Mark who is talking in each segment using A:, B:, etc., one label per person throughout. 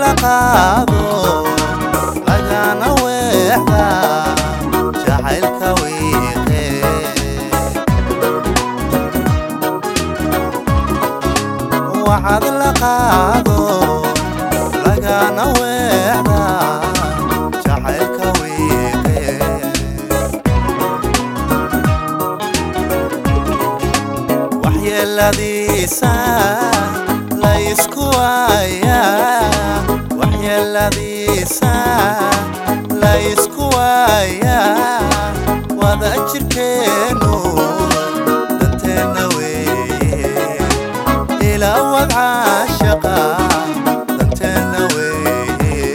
A: la qaado lagana weexda jacaylka wiiqe waxaad la qaado lagana weexda jacaylka wiiqe waxyeeladiisa la isku waayaa waxyeeladiisa la isku waayaa wada jirkeenu danteena weeye ilaa wad caashaqa danteena weeye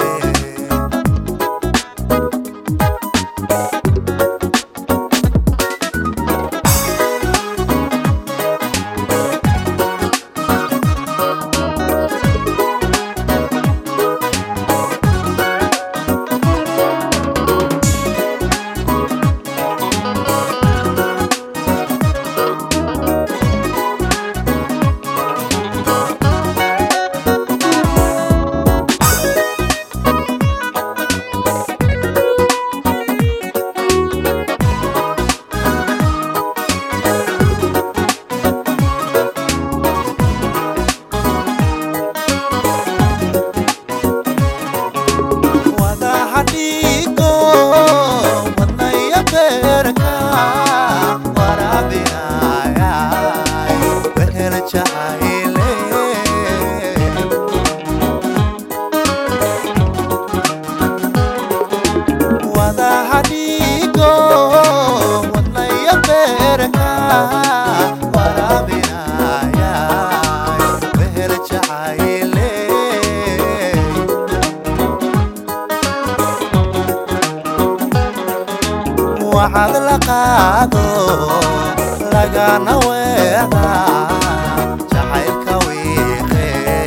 A: waxaad la qaado lagana weexda jacaylka wiiqe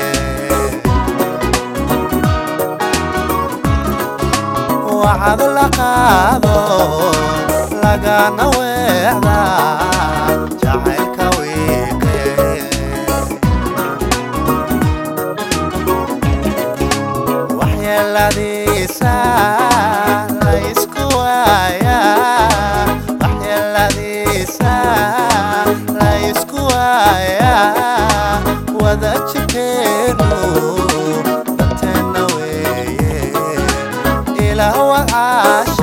A: waxaad la qaado lagana weexda jacaylka wiiqe waxyeeladiisa la isku waayaa la isku waayaa wada jirkeenu danteena weeye ilaa wad caashaqa